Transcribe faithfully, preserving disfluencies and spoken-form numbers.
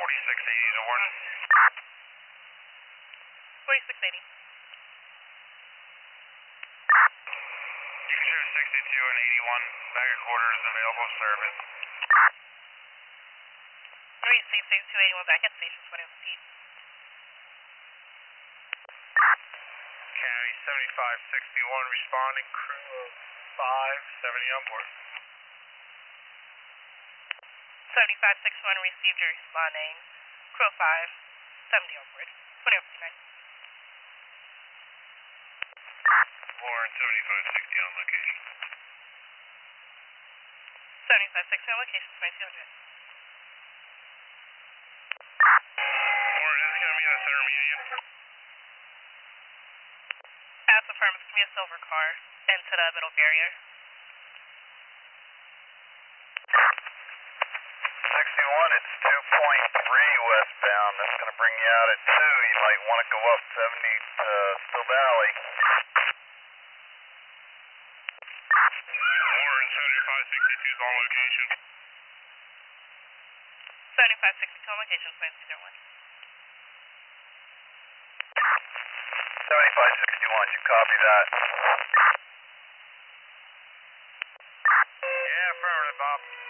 forty-six eighty to one. forty-six eighty. You can show sixty-two and eighty-one. Bag of quarters available service. Receive sixty-two eighty-one back at station twenty feet. County seventy-five sixty-one responding, crew of five seventy on board. seventy-five sixty-one received your responding, crew of five seventy on board. twenty fifty-nine. Warren seventy-five sixty on location. seventy-five sixty on location, twenty-two hundred. Warren, this is going to be in the center median. Pass affirm, it's going to be a silver car into the middle barrier. sixty-one, it's two point three westbound. That's going to bring you out at two. You might want to go up seventy to Still Valley. Warren seventy-five sixty-two is on location. seventy-five sixty-two on location, twenty-two one. seventy-five sixty-one, you copy that? Yeah, affirmative, Bob.